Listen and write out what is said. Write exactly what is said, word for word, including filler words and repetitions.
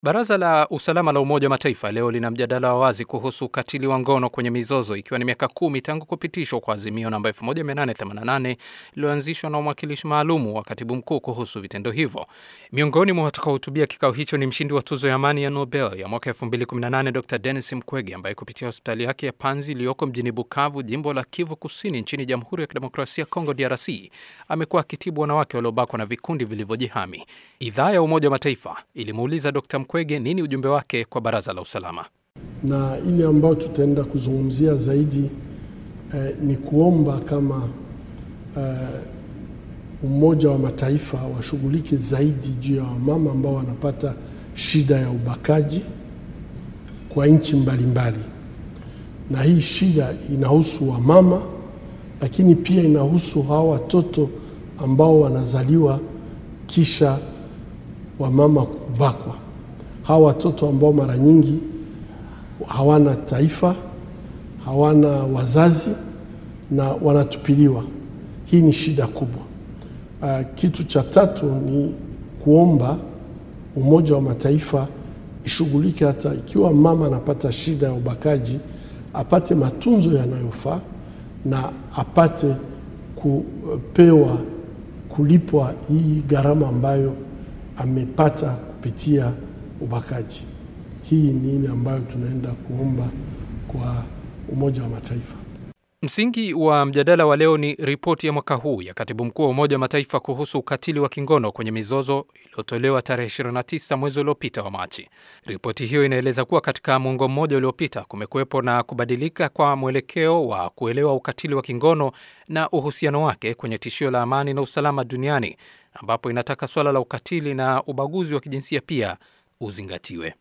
Baraza la Usalama la Umoja wa Mataifa leo lina mjadala wa wazi kuhusu ukatili wa ngono kwenye mizozo, ikiwa ni miaka kumi tangu kupitishwa kwa azimio namba elfu moja mia nane themanini na nane lililoanzishwa na mwakilishi maalumu wa katibu mkuu kuhusu vitendo hivyo. Miongoni mwa watakaohutubia kikao hicho ni mshindi wa tuzo ya amani ya Nobel ya mwaka elfu mbili kumi na nane Dr Denis Mukwege, ambaye kupitia hospitali yake ya Panzi iliyoko mjini Bukavu, jimbo la Kivu Kusini nchini Jamhuri ya Kidemokrasia ya Kongo D R C, amekuwa akitibu wanawake waliobakwa na vikundi vilivyojihami. Idhaa ya Umoja wa Mataifa ilimuuliza Dr Mukwege nini ujumbe wake kwa Baraza la Usalama. Na ile ambayo tutaenda kuzungumzia zaidi eh, ni kuomba kama eh, Umoja wa Mataifa washughulike zaidi juu ya wamama ambao wanapata shida ya ubakaji kwa nchi mbalimbali. Na hii shida inahusu wamama, lakini pia inahusu hawa watoto ambao wanazaliwa kisha wamama kubakwa. Hawa watoto ambao mara nyingi hawana taifa, hawana wazazi na wanatupiliwa. Hii ni shida kubwa. Uh, kitu cha tatu ni kuomba Umoja wa Mataifa ishughulike, hata ikiwa mama anapata shida ya ubakaji, apate matunzo yanayofaa na apate kupewa kulipwa hii gharama ambayo amepata kupitia ubakaji. Hii ni ile ambayo tunaenda kuomba kwa Umoja wa Mataifa. Msingi wa mjadala wa leo ni ripoti ya mwaka huu ya Katibu Mkuu wa Umoja wa Mataifa kuhusu ukatili wa kingono kwenye mizozo iliyotolewa tarehe ishirini na tisa mwezi uliopita wa Machi. Ripoti hiyo inaeleza kuwa katika muongo mmoja uliopita kumekuwepo na kubadilika kwa mwelekeo wa kuelewa ukatili wa kingono na uhusiano wake kwenye tishio la amani na usalama duniani, ambapo inataka swala la ukatili na ubaguzi wa kijinsia pia uzingatiwe.